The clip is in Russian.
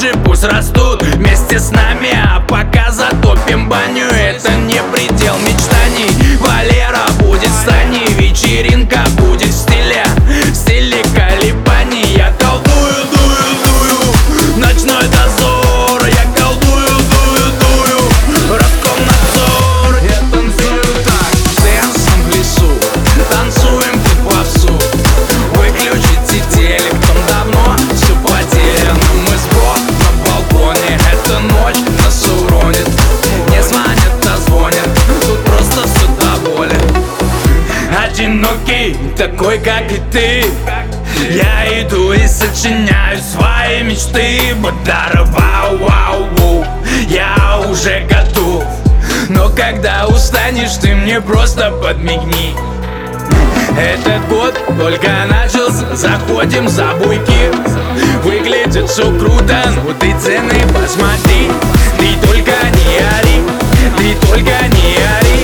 дальше пусть растут вместе с нами, а пока затопим баню. Это не предел мечтаний. Валера будет в стане, вечеринка будет в стиле колебаний. Я колдую, дую, ночной дозор. Я колдую, дую, Роскомнадзор. Я танцую так, дэнсом в лесу, танцуем под попсу. Выключите телек, там давно все потеряно. Мы с бро на балконе, эта ночь нас уронит. Не звонят, а звонят, тут просто все доволен. Одинокий, такой как и ты, я иду и сочиняю свои мечты. Вау, вау, вау, я уже готов. Но когда устанешь, ты мне просто подмигни. Этот год только начался, заходим за буйки. Выглядит все круто, ну ты цены посмотри. Ты только не ори, ты только не ори.